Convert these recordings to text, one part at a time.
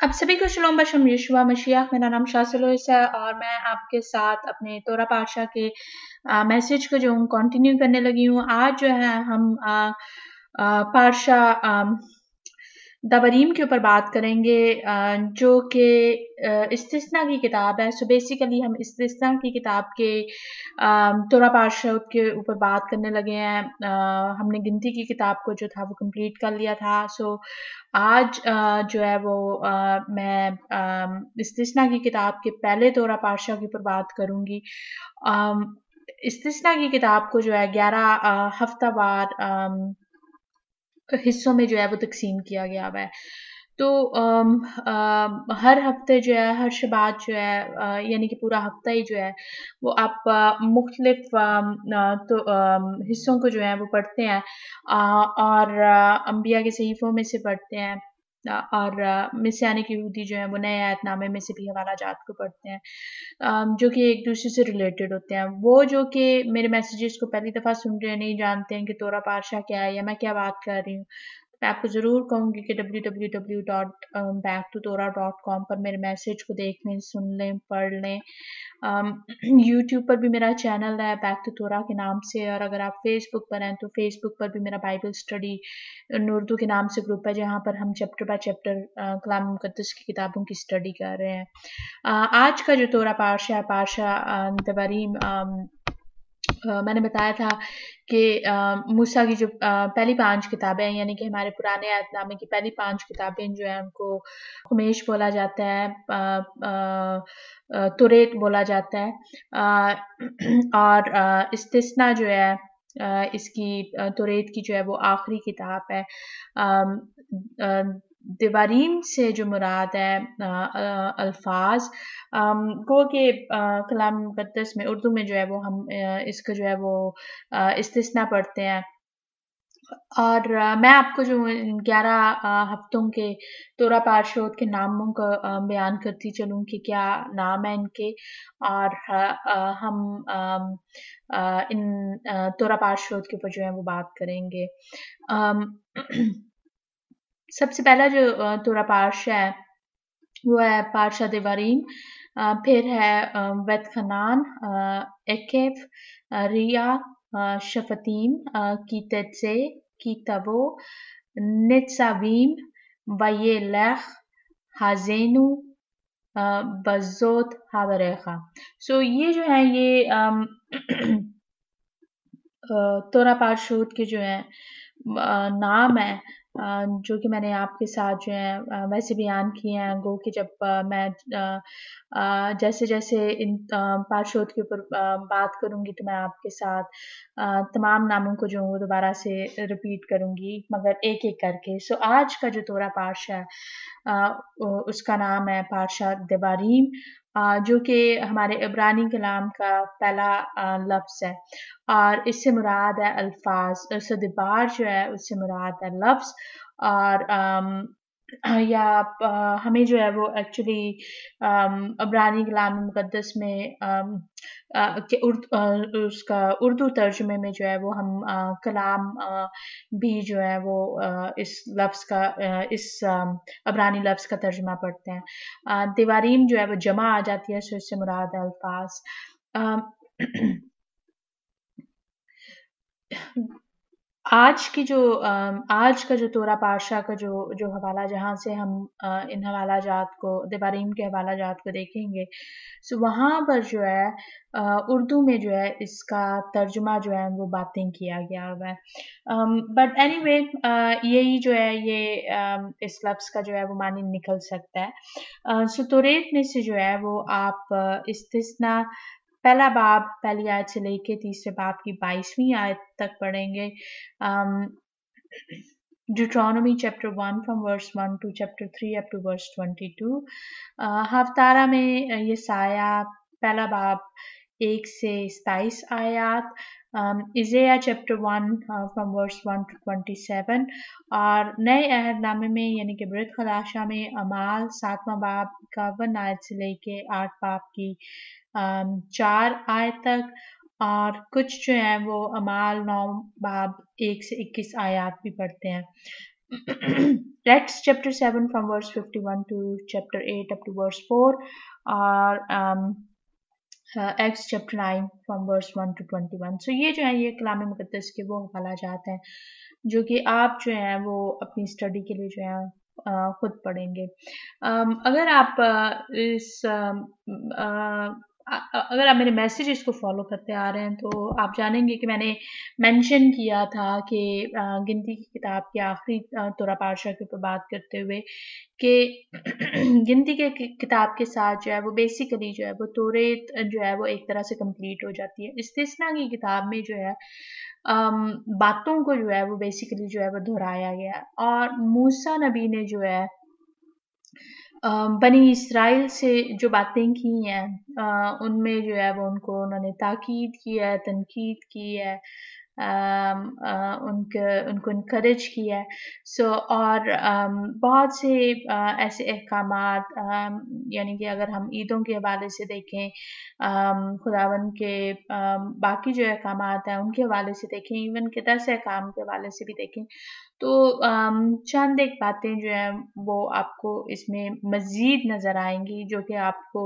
आप सभी को शलोम बशम यशुआ मशीह। मेरा नाम शासलोइस है और मैं आपके साथ अपने तोरा पाशा के मैसेज को जो हूँ कंटिन्यू करने लगी हूँ। आज जो है हम पाशा दबरीम के ऊपर बात करेंगे, जो कि इस्तिस्ना की किताब है। सो बेसिकली हम इस्तिस्ना की किताब के तोरा पाशा के ऊपर बात करने लगे हैं। हमने गिनती की किताब को जो था वो कंप्लीट कर लिया था। सो आज जो है वो मैं इस्तिस्ना की किताब के पहले तोरा पाशा के ऊपर बात करूँगी। इस्तिस्ना की किताब को जो है 11 हफ्तावार हिस्सों में जो है वो तकसीम किया गया हुआ है। तो हर हफ्ते जो है, हर शबात जो है, यानी कि पूरा हफ्ता ही जो है वो आप मुख्तलिफ तो हिस्सों को जो है वो पढ़ते हैं और अंबिया के सहीफ़ों में से पढ़ते हैं और मिस्यानिक यहूदी जो है वो नए आयतनामे में से भी हवाला जात को पढ़ते हैं, जो कि एक दूसरे से रिलेटेड होते हैं। वो जो कि मेरे मैसेजेस को पहली दफ़ा सुन रहे हैं, नहीं जानते हैं कि तोरा पाशा क्या है या मैं क्या बात कर रही हूँ, मैं आपको ज़रूर कहूँगी कि www.backtotора.com पर मेरे मैसेज को देख लें, सुन लें, पढ़ लें। यूट्यूब पर भी मेरा चैनल है बैक टू तोरा के नाम से, और अगर आप फेसबुक पर हैं तो फेसबुक पर भी मेरा बाइबल स्टडी उर्दू के नाम से ग्रुप है, जहाँ पर हम चैप्टर बाय चैप्टर कलाम मुकद्दस की किताबों की स्टडी कर रहे हैं। आज का जो तोरा पाशा है, पाशा दबरीम, मैंने बताया था कि मूसा की जो पहली 5 किताबें हैं, यानी कि हमारे पुराने अहदनामे की पहली 5 किताबें जो हैं उनको खुमेश बोला जाता है, तुरेत बोला जाता है, और इस्तिस्ना जो है इसकी तुरेत की जो है वो आखिरी किताब है। दीवारीम से जो मुराद है अल्फाज गो के कलाम मुकद्दस में उर्दू में जो है वो हम इसको जो है वो इस्तिस्ना पढ़ते हैं। और मैं आपको जो 11 हफ्तों के तोरा पाशोत के नामों का बयान करती चलूँ कि क्या नाम है इनके, और हम इन तोरा पाशोत के ऊपर जो है वो बात करेंगे। सबसे पहला जो तोरा पाशा है वो है पाशा दीवारीम, फिर है वेतखनान, एकेफ, रिया, शफतीम, कीतेत्से, कीतबो, नित्सावीम, वयेलख, हाजेनु, बज़ोत, हावरेखा। सो ये जो है ये तोरा पाशूत के जो है नाम है, जो कि मैंने आपके साथ जो है वैसे बयान किए हैं। गो कि जब मैं जैसे जैसे इन पाशोत के ऊपर बात करूँगी तो मैं आपके साथ तमाम नामों को जो वो दोबारा से रिपीट करूँगी, मगर एक एक करके। सो आज का जो तोरा पाशा है उसका नाम है पाशा दबारीम, जो कि हमारे इब्रानी कलाम का पहला लफ्ज़ है, और इससे मुराद है अल्फाज। सदबार जो है उससे मुराद है लफ्ज़, और या हमें जो है वो एक्चुअली इब्रानी कलाम मुकद्दस में उसका उर्दू तर्जुमे में जो है वो हम कलाम भी जो है वो इस लफ्ज़ का इस इब्रानी लफ्ज़ का तर्जुमा पढ़ते हैं। दीवारीम जो है वो जमा आ जाती है, सो इससे मुराद है अल्फाज। आज का जो तोरा पाशा का जो हवाला, जहाँ से हम इन हवाला जात को, दीवारीम के हवाला जात को देखेंगे, सो वहाँ पर जो है उर्दू में जो है इसका तर्जुमा जो है वो बातें किया गया हुआ है। बट एनीवे यही जो है ये इस लफ्ज़ का जो है वो मानी निकल सकता है। सो तुरेत में से जो है वो आप इस्तिस्ना पहला बाब पहली आयत से लेके तीसरे बाब की 22वीं आयत तक पढ़ेंगे। Deuteronomy chapter 1 from verse 1 to chapter 3 up to verse 22। हफ्तारा में यसाया पहला बाब 1 से 27 आयत, Isaiah chapter 1 from verse 1 to 27, और नए अहदनामे में यानी कि बृत खलाशा में अमाल 7वां बाब 51 आयत से लेके 8 बाब की 4 आयत तक, और कुछ जो है वो अमाल 9 बाब 1 से 21 आयत भी पढ़ते हैं। Acts chapter 7 from verse 51 to chapter 8 up to verse 4, or Acts chapter 9 from verse 1 to 21. So ये जो है ये कलाम मुकद्दस के वो हवाला जाते हैं जो कि आप जो है वो अपनी स्टडी के लिए जो है खुद पढ़ेंगे। अगर आप अगर आप मेरे मैसेजेस को फॉलो करते आ रहे हैं तो आप जानेंगे कि मैंने मेंशन किया था कि गिनती की किताब के आखिरी तोरा पातशाह के ऊपर बात करते हुए कि गिनती के किताब के साथ जो है वो बेसिकली जो है वो तौरेत जो है वो एक तरह से कंप्लीट हो जाती है। इस्तिस्ना की किताब में जो है बातों को जो है वो बेसिकली जो है वो दोहराया गया और मूसा नबी ने जो है बनी इसराइल से जो बातें की हैं उनमें जो है वो उन्होंने ताकीद की है, तनकीद की है, उनको इनकरेज किया है। सो और बहुत से ऐसे अहकामात, यानी कि अगर हम ईदों के हवाले से देखें, खुदावंद के बाकी जो अहकामात हैं उनके हवाले से देखें, इवन के 10 अहकाम के हवाले से भी देखें, तो चंद एक बातें जो हैं वो आपको इसमें मज़ीद नज़र आएँगी जो कि आपको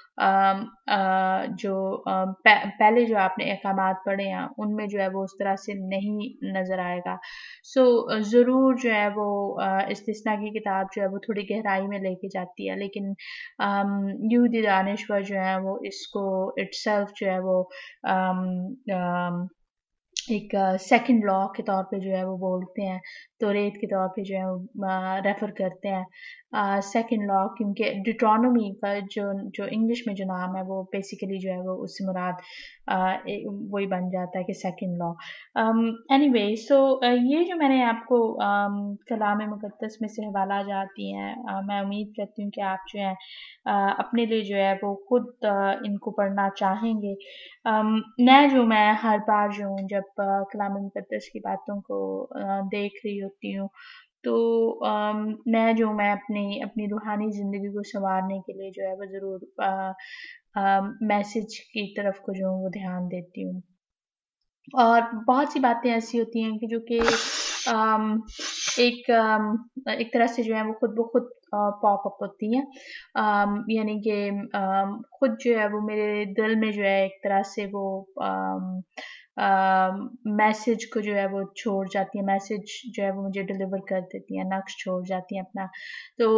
पहले जो आपने अहकामात पढ़े हैं उनमें जो है वो उस तरह से नहीं नज़र आएगा। सो ज़रूर जो है वो इस्तिस्ना की किताब जो है वो थोड़ी गहराई में लेके जाती है, लेकिन यहूदी दानिश्वर जो हैं वो इसको इटसेल्फ जो है वो एक सेकंड लॉ के तौर पे जो है वो बोलते हैं, तौरेत के तौर पे जो है वो रेफ़र करते हैं सेकंड लॉ, क्योंकि डिट्रोनोमी का जो इंग्लिश में जो नाम है वो बेसिकली जो है वो उससे मुराद वही बन जाता है कि सेकंड लॉ। एनीवे, सो ये जो मैंने आपको कलाम मुक़द्दस में से हवाला जाती हैं, मैं उम्मीद करती हूँ कि आप जो है अपने लिए जो है वो खुद इनको पढ़ना चाहेंगे। मैं हर बार जो हूँ जब कलाम मुक़द्दस की बातों को देख रही होती हूँ, तो मैं अपनी रूहानी ज़िंदगी को सँवारने के लिए जो है वो ज़रूर मैसेज की तरफ को जो हूँ वो ध्यान देती हूँ। और बहुत सी बातें ऐसी होती हैं कि जो कि एक तरह से जो है वो खुद ब खुद पॉप अप होती हैं, यानी कि खुद जो है वो मेरे दिल में जो है एक तरह से वो मैसेज को जो है वो छोड़ जाती है, मैसेज जो है वो मुझे डिलीवर कर देती हैं, नक्श छोड़ जाती हैं अपना। तो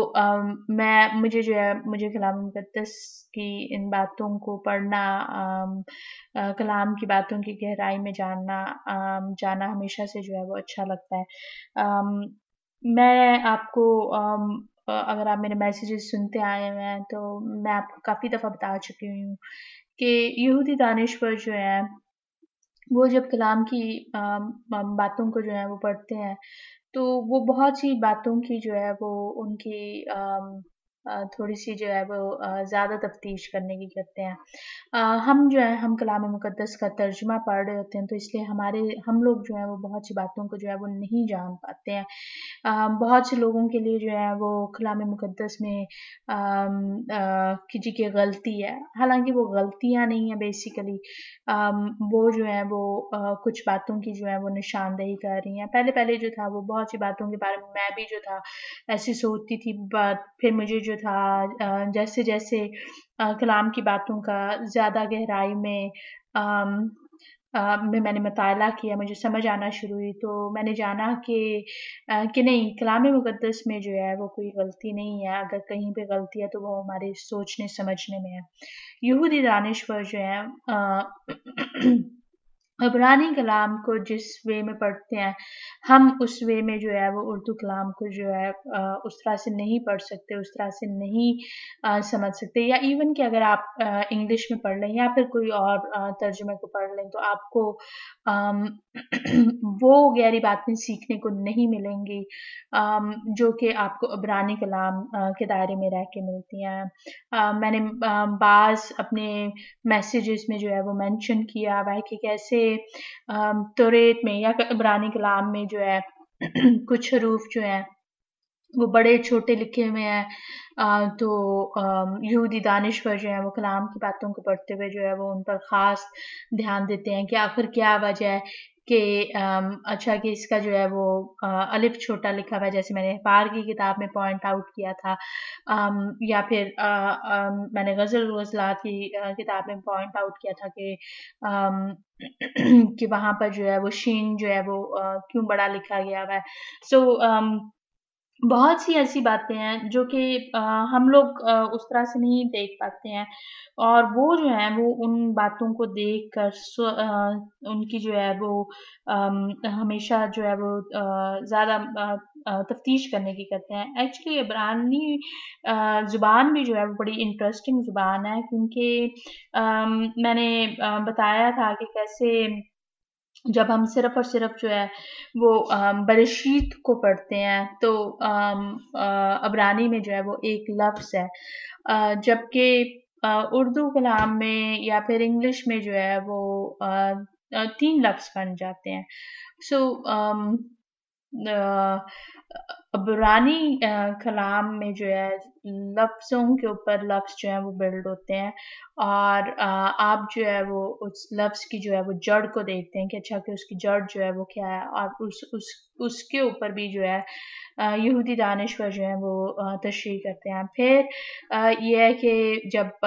मुझे कलाम मुक़द्दस की इन बातों को पढ़ना, कलाम की बातों की गहराई में जाना हमेशा से जो है वो अच्छा लगता है। मैं आपको अगर आप मेरे मैसेजेस सुनते आए हुए हैं तो मैं आपको काफ़ी दफ़ा बता चुकी हूँ कि यहूदी दानिश्वर जो हैं वो जब कलाम की बातों को जो है वो पढ़ते हैं, तो वो बहुत सी बातों की जो है वो उनकी थोड़ी-सी जो है वो ज़्यादा तफ़्तीश करने की करते हैं। हम कलाम मुक़द्दस का तर्जुमा पढ़ रहे होते हैं, तो इसलिए हम लोग जो हैं वो बहुत सी बातों को जो है वो नहीं जान पाते हैं। बहुत से लोगों के लिए जो है वो कलाम मुक़द्दस में की गलती है, हालाँकि वो गलतियाँ नहीं हैं बेसिकली, वो जो है वो कुछ बातों की जो है वो निशानदेही कर रही हैं। पहले-पहले जो था वो बहुत सी बातों के बारे में मैं भी जो था ऐसे सोचती थी, बट फिर मुझे जो था जैसे-जैसे कलाम की बातों का ज़्यादा गहराई में मैंने मुताला किया, मुझे समझ आना शुरू हुई, तो मैंने जाना कि नहीं, कलाम मुक़द्दस में जो है वो कोई गलती नहीं है, अगर कहीं पे गलती है तो वो हमारे सोचने-समझने में है। यहूदी दानिश्वर जो हैं इब्रानी कलाम को जिस वे में पढ़ते हैं, हम उस वे में जो है वो उर्दू कलाम को जो है उस तरह से नहीं पढ़ सकते, उस तरह से नहीं समझ सकते, या इवन कि अगर आप इंग्लिश में पढ़ लें या फिर कोई और तर्जुमे को पढ़ लें, तो आपको अम, वो गहरी बातें सीखने को नहीं मिलेंगी जो कि आपको इब्रानी कलाम के दायरे में रह के मिलती हैं। मैंने बाज़ अपने मैसेजेस में जो है वो मेंशन किया हुआ है कि कैसे तौरेत में या इब्रानी कलाम में जो है कुछ हरूफ जो हैं वो बड़े छोटे लिखे हुए हैं, तो यहूदी दानिश्वर जो हैं वो कलाम की बातों को पढ़ते हुए जो है वो उन पर ख़ास ध्यान देते हैं कि आखिर क्या वजह है کہ اچھا کہ اس کا جو ہے وہ الف چھوٹا لکھا ہوا ہے، جیسے میں نے پار کی کتاب میں پوائنٹ آؤٹ کیا تھا، یا پھر میں نے غزل غزلات کی کتاب میں پوائنٹ آؤٹ کیا تھا کہ کہ وہاں پر جو ہے وہ شین جو ہے وہ کیوں بڑا لکھا گیا ہوا ہے. سو بہت سی ایسی باتیں ہیں جو کہ ہم لوگ اس طرح سے نہیں دیکھ پاتے ہیں، اور وہ جو ہیں وہ ان باتوں کو دیکھ کر ان کی جو ہے وہ ہمیشہ جو ہے وہ زیادہ تفتیش کرنے کی کرتے ہیں. ایکچولی عبرانی زبان بھی جو ہے وہ بڑی انٹرسٹنگ زبان ہے، کیونکہ میں نے بتایا تھا کہ کیسے جب ہم صرف اور صرف جو ہے وہ برشید کو پڑھتے ہیں تو عبرانی میں جو ہے وہ ایک لفظ ہے، جبکہ اردو کلام میں یا پھر انگلش میں جو ہے وہ 3 لفظ بن جاتے ہیں. سو عبرانی کلام میں جو ہے لفظوں کے اوپر لفظ جو ہیں وہ بلڈ ہوتے ہیں، اور آپ جو ہے وہ اس لفظ کی جو ہے وہ جڑ کو دیکھتے ہیں کہ اچھا کہ اس کی جڑ جو ہے وہ کیا ہے، اور اس کے اوپر بھی جو ہے یہودی دانشور جو ہیں وہ تشریح کرتے ہیں. پھر یہ ہے کہ جب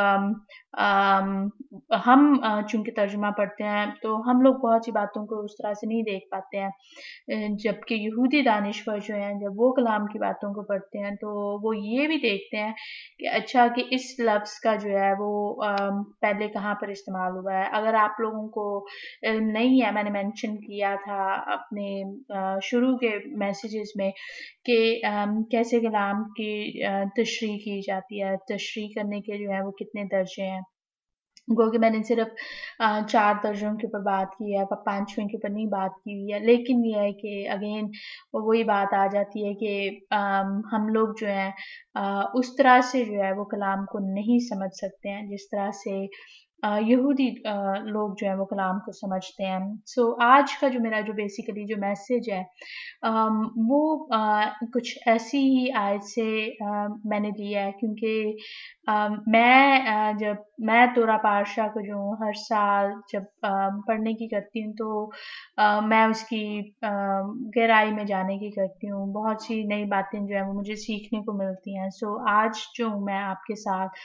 ہم چونکہ ترجمہ پڑھتے ہیں تو ہم لوگ بہت سی باتوں کو اس طرح سے نہیں دیکھ پاتے ہیں، جبکہ یہودی دانشور جو ہیں جب وہ کلام کی باتوں کو پڑھتے ہیں تو وہ یہ بھی دیکھتے ہیں کہ اچھا کہ اس لفظ کا جو ہے وہ پہلے کہاں پر استعمال ہوا ہے. اگر آپ لوگوں کو علم نہیں ہے، میں نے مینشن کیا تھا اپنے شروع کے میسیجز میں کہ کیسے کلام کی تشریح کی جاتی ہے، تشریح کرنے کے جو ہے وہ کتنے درجے ہیں. گو کہ میں نے صرف 4 درجوں کے اوپر بات کی ہے، 5ویں کے اوپر نہیں بات کی ہوئی ہے، لیکن یہ ہے کہ اگین وہی بات آ جاتی ہے کہ ہم لوگ جو ہیں اس طرح سے جو ہے وہ کلام کو نہیں سمجھ سکتے ہیں جس طرح سے یہودی لوگ جو ہیں وہ کلام کو سمجھتے ہیں. سو آج کا جو میرا جو بیسیکلی جو میسیج ہے وہ کچھ ایسی ہی آیت سے میں نے لیا ہے، کیونکہ جب میں تورا پارشا کو جو ہر سال جب پڑھنے کی کرتی ہوں تو میں اس کی گہرائی میں جانے کی کرتی ہوں، بہت سی نئی باتیں جو ہیں وہ مجھے سیکھنے کو ملتی ہیں. سو آج جو میں آپ کے ساتھ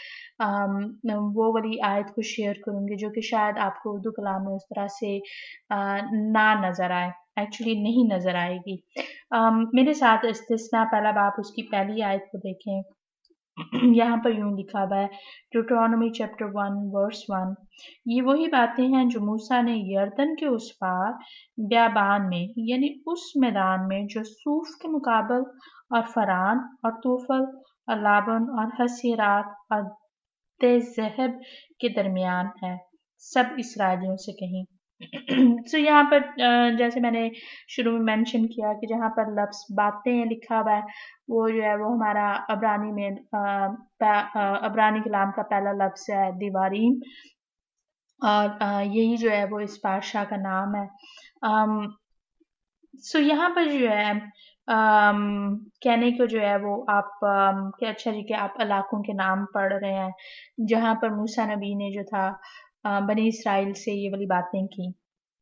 وہ والی آیت کو شیئر کروں گی جو کہ شاید آپ کو اردو کلام میں اس طرح سے نہ نظر آئے، ایکچولی نہیں نظر آئے گی. میرے ساتھ استثنا پہلا باب اس کی پہلی آیت کو دیکھیں. یہاں پر یوں لکھا ہوا ہے، ڈیوٹرانومی چیپٹر 1 ورس 1، یہ وہی باتیں ہیں جو موسیٰ نے یردن کے اس پار بیابان میں، یعنی اس میدان میں جو صوف کے مقابل اور فران اور توفل اور لابن اور حسیرات اور ذہب کے درمیان ہے، سب اسرائیلیوں سے کہیں. سو یہاں پر جیسے میں نے شروع میں مینشن کیا کہ جہاں پر لفظ باتیں لکھا ہوا ہے وہ جو ہے وہ ہمارا عبرانی میں عبرانی کلام کا پہلا لفظ ہے دیواریم، اور یہی جو ہے وہ اس بادشاہ کا نام ہے. سو یہاں پر جو ہے کہنے کو جو ہے وہ آپ کہ اچھا جی کہ آپ علاقوں کے نام پڑھ رہے ہیں جہاں پر موسیٰ نبی نے جو تھا بنی اسرائیل سے یہ والی باتیں کی.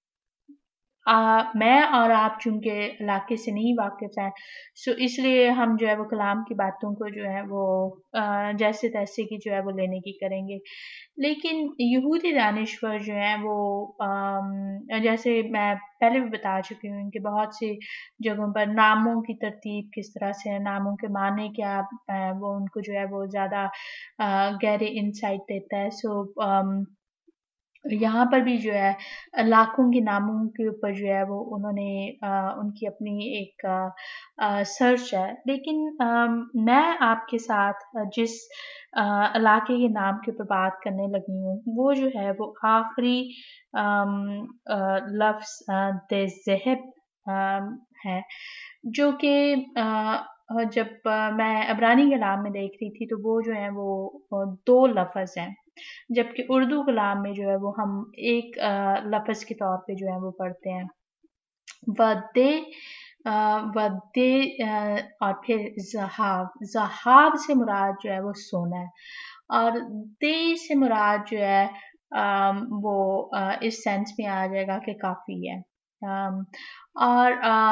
میں اور آپ چونکہ علاقے سے نہیں واقف ہیں، سو اس لیے ہم جو ہے وہ کلام کی باتوں کو جو ہے وہ جیسے تیسے کی جو ہے وہ لینے کی کریں گے. لیکن یہودی دانشور جو ہیں وہ جیسے میں پہلے بھی بتا چکی ہوں کہ بہت سی جگہوں پر ناموں کی ترتیب کس طرح سے ہے، ناموں کے معنی کیا وہ ان کو جو ہے وہ زیادہ گہرے انسائٹ دیتا ہے. سو یہاں پر بھی جو ہے لاکھوں کے ناموں کے اوپر جو ہے وہ انہوں نے ان کی اپنی ایک سرچ ہے. لیکن میں آپ کے ساتھ جس علاقے کے نام کے اوپر بات کرنے لگی ہوں وہ جو ہے وہ آخری لفظ ذہب ہے، جو کہ جب میں عبرانی کلام میں دیکھ رہی تھی تو وہ جو ہے وہ 2 لفظ ہیں، جبکہ اردو کلام میں جو ہے وہ ہم ایک لفظ کے طور پہ جو ہے وہ پڑھتے ہیں. ودے ودے اور پھر زہاب سے مراد جو ہے وہ سونا ہے، اور دے سے مراد جو ہے وہ اس سینس میں آ جائے گا کہ کافی ہے. اور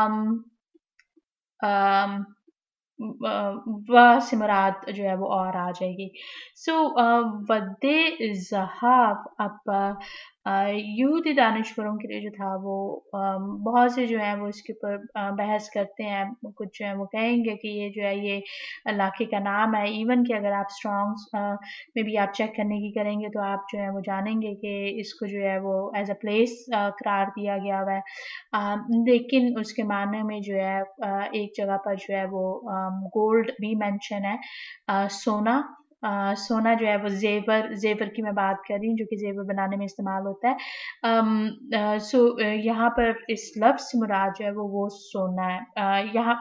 و سے مراد جو ہے وہ اور آ جائے گی. سو ودے ذہاب اب یہودی دانشوروں کے لیے جو تھا وہ بہت سے جو ہیں وہ اس کے اوپر بحث کرتے ہیں. کچھ جو ہے وہ کہیں گے کہ یہ جو ہے یہ علاقے کا نام ہے. ایون کہ اگر آپ اسٹرانگ میں بھی آپ چیک کرنے کی کریں گے تو آپ جو ہے وہ جانیں گے کہ اس کو جو ہے وہ ایز اے پلیس قرار دیا گیا ہوا ہے. لیکن اس کے معنی میں جو ہے ایک جگہ پر جو ہے وہ گولڈ بھی مینشن ہے. سونا سونا جو ہے وہ زیور کی میں بات کر رہی ہوں جو کہ زیور بنانے میں استعمال ہوتا ہے. سو یہاں پر اس لفظ سے مراد جو ہے وہ سونا ہے. یہاں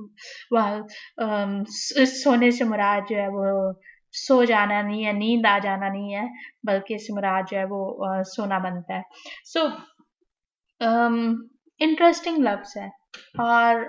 اس سونے سے مراد جو ہے وہ سو جانا نہیں ہے, نیند آ جانا نہیں ہے, بلکہ اس سے مراد جو ہے وہ سونا بنتا ہے. سو انٹرسٹنگ لفظ ہے. اور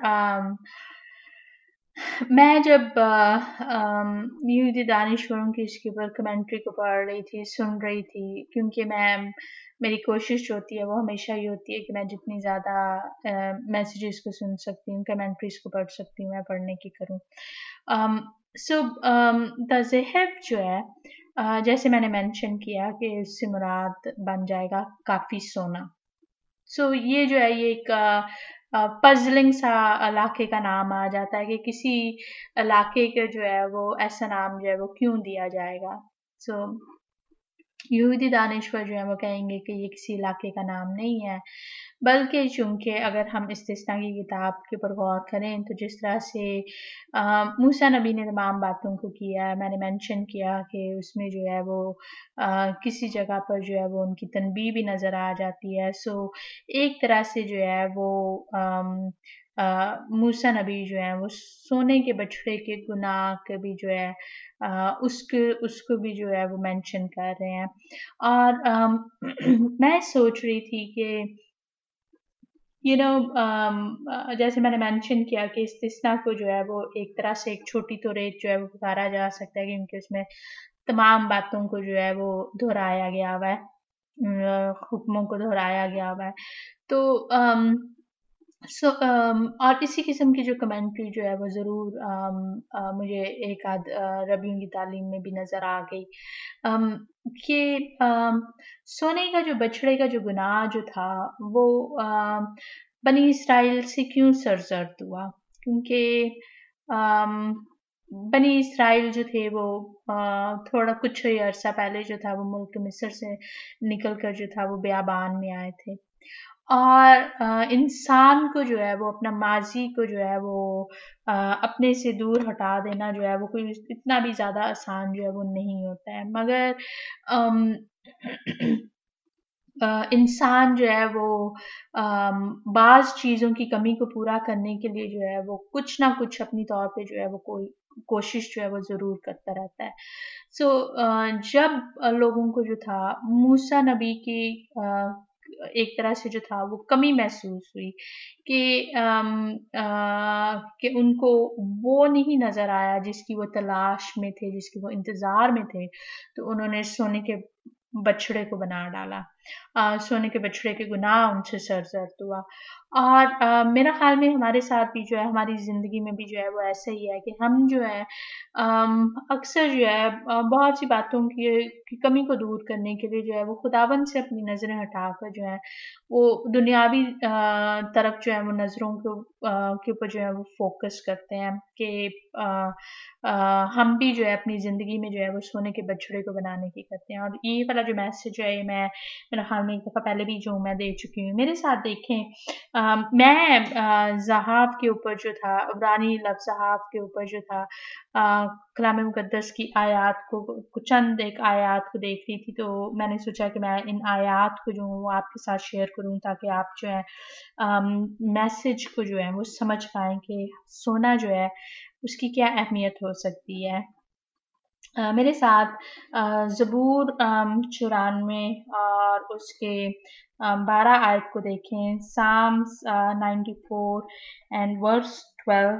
میں جب یہودی دانشوروں کی اس کے اوپر کمنٹری کو پڑھ رہی تھی, سن رہی تھی, کیونکہ میری کوشش جو ہوتی ہے وہ ہمیشہ یہ ہوتی ہے کہ میں جتنی زیادہ میسیجز کو سن سکتی ہوں, کمنٹریز کو پڑھ سکتی ہوں, میں پڑھنے کی کروں. سو دا ذہب جو ہے جیسے میں نے مینشن کیا کہ اس سے مراد بن جائے گا کافی سونا. سو یہ جو ہے یہ ایک پزلنگ سا علاقے کا نام آ جاتا ہے کہ کسی علاقے کا جو ہے وہ ایسا نام جو ہے وہ کیوں دیا جائے گا. سو یہودی دانشور جو ہے وہ کہیں گے کہ یہ کسی علاقے کا نام نہیں ہے, بلکہ چونکہ اگر ہم استثنا کی کتاب کے اوپر غور کریں تو جس طرح سے موسیٰ نبی نے تمام باتوں کو کیا ہے, میں نے مینشن کیا کہ اس میں جو ہے وہ کسی جگہ پر جو ہے وہ ان کی تنبیہ بھی نظر آ جاتی ہے. سو ایک طرح سے جو ہے وہ موسیٰ نبی جو ہے وہ سونے کے بچڑے کے گناہ کے بھی جو ہے اس کو بھی جو ہے وہ مینشن کر رہے ہیں. اور میں سوچ رہی تھی کہ جیسے میں نے مینشن کیا کہ استثنا کو جو ہے وہ ایک طرح سے ایک چھوٹی تو ریت جو ہے وہ پکارا جا سکتا ہے, کیونکہ اس میں تمام باتوں کو جو ہے وہ دہرایا گیا ہوا ہے, حکموں کو دہرایا گیا ہوا ہے. تو اور اسی قسم کی جو کمنٹری جو ہے وہ ضرور مجھے ایک آدھ ربیوں کی تعلیم میں بھی نظر آ گئی کہ سونے کا جو بچڑے کا جو گناہ جو تھا وہ بنی اسرائیل سے کیوں سرزد ہوا, کیونکہ بنی اسرائیل جو تھے وہ تھوڑا کچھ ہی عرصہ پہلے جو تھا وہ ملک مصر سے نکل کر جو تھا وہ بیابان میں آئے تھے. اور انسان کو جو ہے وہ اپنا ماضی کو جو ہے وہ اپنے سے دور ہٹا دینا جو ہے وہ کوئی اتنا بھی زیادہ آسان جو ہے وہ نہیں ہوتا ہے, مگر انسان جو ہے وہ بعض چیزوں کی کمی کو پورا کرنے کے لیے جو ہے وہ کچھ نہ کچھ اپنی طور پہ جو ہے وہ کوئی کوشش جو ہے وہ ضرور کرتا رہتا ہے. سو جب لوگوں کو جو تھا موسیٰ نبی کی ایک طرح سے جو تھا وہ کمی محسوس ہوئی کہ ان کو وہ نہیں نظر آیا جس کی وہ تلاش میں تھے, جس کی وہ انتظار میں تھے, تو انہوں نے سونے کے بچڑے کو بنا ڈالا. سونے کے بچڑے کے گناہ ان سے سرزد ہوا. اور میرا خیال میں ہمارے ساتھ بھی جو ہے ہماری زندگی میں بھی جو ہے وہ ایسا ہی ہے کہ ہم جو ہے اکثر جو ہے بہت سی باتوں کی کمی کو دور کرنے کے لیے جو ہے وہ خداوند سے اپنی نظریں ہٹا کر جو ہے وہ دنیاوی طرف جو ہے وہ نظروں کے اوپر جو ہے وہ فوکس کرتے ہیں کہ ہم بھی جو ہے اپنی زندگی میں جو ہے وہ سونے کے بچڑے کو بنانے کی کرتے ہیں. اور یہ والا جو میسج ہے میں میرا خیال میں ایک دفعہ پہلے بھی جو میں دے چکی ہوں. میرے ساتھ دیکھیں میں ذہاب کے اوپر جو تھا, عبرانی لفظ ذہاب کے اوپر جو تھا کلام مقدس کی آیات کو چند ایک آیات کو دیکھ رہی تھی, تو میں نے سوچا کہ میں ان آیات کو جو ہوں آپ کے ساتھ شیئر کروں تاکہ آپ جو ہے میسج کو جو ہے وہ سمجھ پائیں کہ سونا جو ہے اس کی کیا اہمیت ہو سکتی ہے. میرے ساتھ زبور 94 اور اس کے 12 آیت کو دیکھیں. Psalms 94 and verse 12.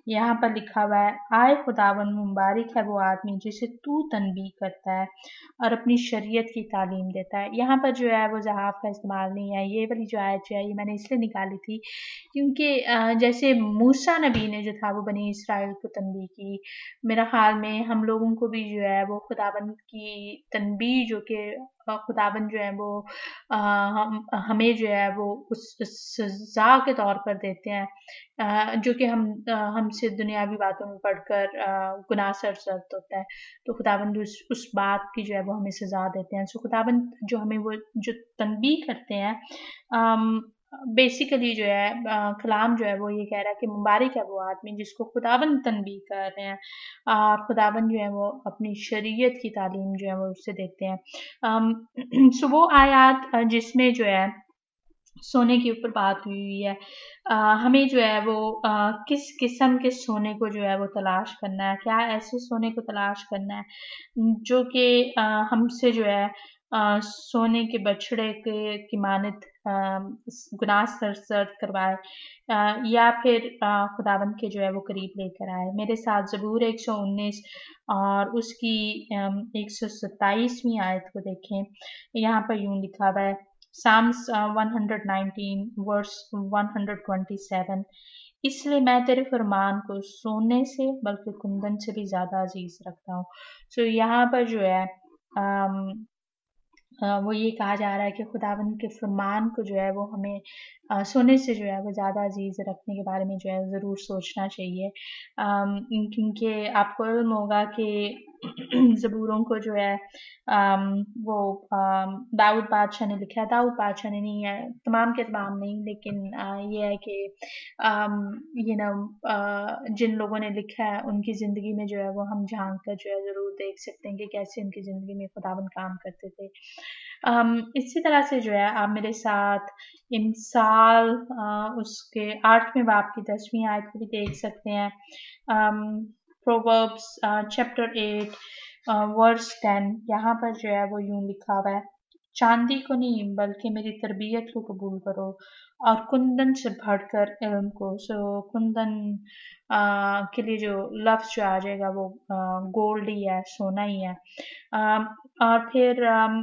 यहाँ पर लिखा हुआ है, आए खुदावन मुबारक है वो आदमी जिसे तू तनबीह करता है और अपनी शरीयत की तालीम देता है। यहाँ पर जो है वो ज़हाफ़ का इस्तेमाल नहीं है। ये वाली जो आयत जो है ये मैंने इसलिए निकाली थी क्योंकि जैसे मूसा नबी ने जो था वो बनी इसराइल को तनबीह की, मेरा ख़्याल में हम लोगों को भी जो है वो खुदावंद की तनबीह जो कि खुदावंद जो है वो हमें जो है वो उस सज़ा के तौर पर देते हैं, जो कि हमसे दुनियावी बातों में पढ़कर गुनाह सरज़द होता है। तो खुदावंद उस बात की जो है वो हमें सज़ा देते हैं। सो खुदावंद जो हमें वो जो तनबीह करते हैं, बेसिकली जो है कलाम जो है वो ये कह रहा है कि मुबारक है वो आदमी जिसको खुदावंद तनबीह कर रहे हैं और खुदावंद जो है वो अपनी शरीयत की तालीम जो है वो उससे देते हैं। सो वो आयत जिसमें जो है सोने के ऊपर बात हुई है, हमें जो है वो किस किस्म के सोने को जो है वो तलाश करना है, क्या ऐसे सोने को तलाश करना है जो कि हमसे जो है सोने के बछड़े की मानद गुनाह सरज़द करवाए, या फिर खुदावंद के जो है वो करीब लेकर आए। मेरे साथ ज़बूर 119 और उसकी 127वीं आयत को देखें। यहाँ पर यूँ लिखा हुआ है, Psalms 119 verse 127, इसलिए मैं तेरे फरमान को सोने से बल्कि कुंदन से भी ज़्यादा अजीज रखता हूँ। सो यहाँ पर जो है वो ये कहा जा रहा है कि खुदावंद के फरमान को जो है वो हमें सोने से जो है वो ज़्यादा अजीज रखने के बारे में जो है ज़रूर सोचना चाहिए, क्योंकि आपको इल्म होगा कि ज़बूरों को जो है वो दाऊद बादशाह ने लिखा है। दाऊद बादशाह ने नहीं है, तमाम के तमाम नहीं, लेकिन ये है कि जिन लोगों ने लिखा है उनकी ज़िंदगी में जो है वो हम झांक कर जो है ज़रूर देख सकते हैं कि कैसे उनकी ज़िंदगी में खुदावंद काम करते थे। इसी तरह से जो है आप मेरे साथ इमसाल उसके 8वें बाब की 10वीं आयत को भी देख सकते हैं। प्रोवर्ब्स चैप्टर 8 वर्स 10, यहाँ पर जो है वो यूँ लिखा हुआ है, चांदी को नहीं बल्कि मेरी तरबियत को कबूल करो और कुंदन से बढ़कर इल्म को। सो कुंदन के लिए जो लफ्ज़ जो आ जाएगा वो गोल्ड ही है, सोना ही है। और फिर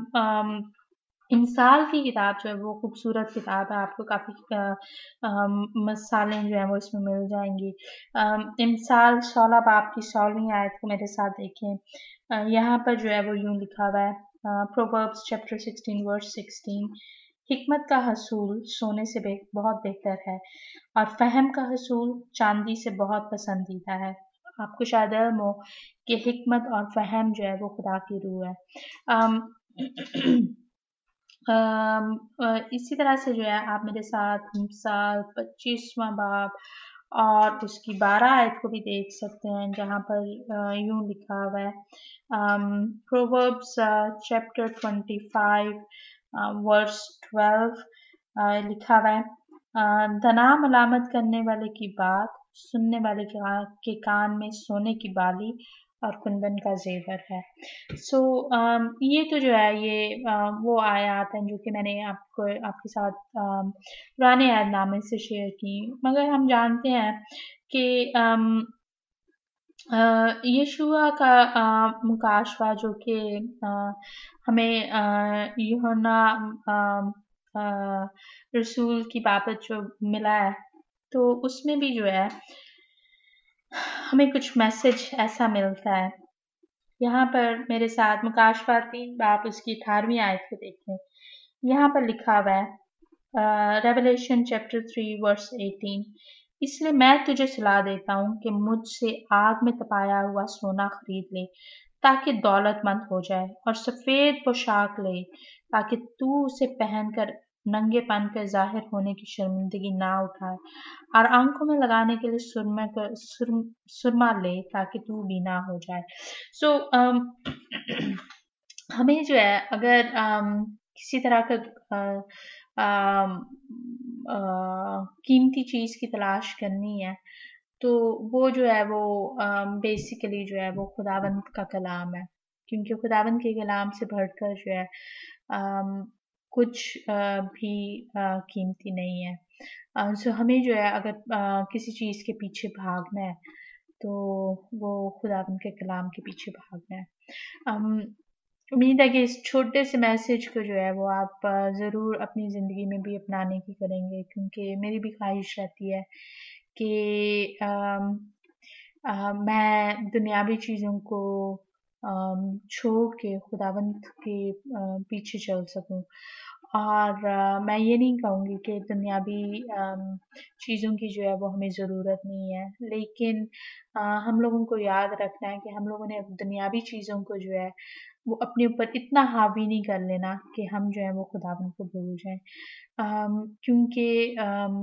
इमसाल की किताब जो है वो खूबसूरत किताब है, आपको काफ़ी मसालें जो हैं वो इसमें मिल जाएंगी। इमसाल 16 बाब की 16वीं आयत को मेरे साथ देखें। यहाँ पर जो है वो यूँ लिखा हुआ है, प्रोवर्ब्स चैप्टर 16 वर्स 16, हिकमत का हसूल सोने से बहुत बेहतर है और फ़हम का हसूल चांदी से बहुत पसंदीदा है। आपको शायद इल्म हो कि हिकमत और फ़हम जो है वो खुदा की रूह है। इसी तरह से जो है आप मेरे साथ मिसाल 25वां बाब और उसकी 12 आयत को भी देख सकते हैं, जहाँ पर यूँ लिखा हुआ है, प्रोवर्ब्स चैप्टर 25 वर्स 12 लिखा हुआ है, धना मलामत करने वाले की बात सुनने वाले के कान में सोने की बाली और कुंदन का जेवर है। सो ये तो जो है ये वो आयत हैं जो कि मैंने आपके साथ पुराने ऐहदनामे से शेयर की, मगर हम जानते हैं कि यशुआ का मुकाशवा जो कि हमें यूहन्ना रसूल की बाबत जो मिला है, तो उसमें भी जो है हमें कुछ मैसेज ऐसा मिलता है। यहाँ पर मेरे साथ मुकाशवा 3 बाब उसकी 18वीं आयत को देखें। यहाँ पर लिखा हुआ है, रेवलेशन चैप्टर 3 वर्स 18, इसलिए मैं तुझे सलाह देता हूँ कि मुझसे आग में तपाया हुआ सोना खरीद ले ताकि दौलतमंद हो जाए, और सफ़ेद पोशाक ले ताकि तू उसे पहनकर नंगेपन के ज़ाहिर होने की शर्मिंदगी ना उठाए, और आंखों में लगाने के लिए सुरमा ले ताकि तू बीना हो जाए। सो हमें जो है अगर किसी तरह का कीमती चीज़ की तलाश करनी है, तो वो जो है वो बेसिकली जो है वो खुदावंद का कलाम है, क्योंकि खुदावंद के कलाम से बढ़कर जो है कुछ भी कीमती नहीं है। سو ہمیں جو ہے اگر کسی چیز کے پیچھے بھاگنا ہے تو وہ خداوند کے کلام کے پیچھے بھاگنا ہے۔ امید ہے کہ اس چھوٹے سے میسج کو جو ہے وہ آپ ضرور اپنی زندگی میں بھی اپنانے کی کریں گے، کیونکہ میری بھی خواہش رہتی ہے کہ میں دنیاوی چیزوں کو چھوڑ کے خداوند کے پیچھے چل سکوں، اور میں یہ نہیں کہوں گی کہ دنیاوی چیزوں کی جو ہے وہ ہمیں ضرورت نہیں ہے، لیکن ہم لوگوں کو یاد رکھنا ہے کہ ہم لوگوں نے دنیاوی چیزوں کو جو ہے وہ اپنے اوپر اتنا حاوی نہیں کر لینا کہ ہم جو ہے وہ خداوند کو بھول جائیں، کیونکہ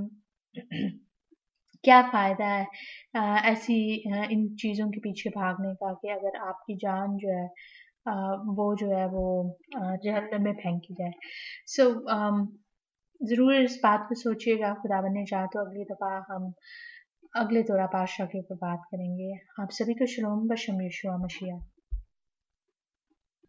کیا فائدہ ہے ایسی ان چیزوں کے پیچھے بھاگنے کا کہ اگر آپ کی جان جو ہے وہ جو ہے وہ جہنم میں پھینکی جائے۔ سو ضرور اس بات کو سوچیے گا، خداوند نے چاہا تو اگلی دفعہ ہم اگلے دورہ پادشاہ کے اوپر بات کریں گے۔ آپ سبھی کو شلوم بشم یشوع مسیح۔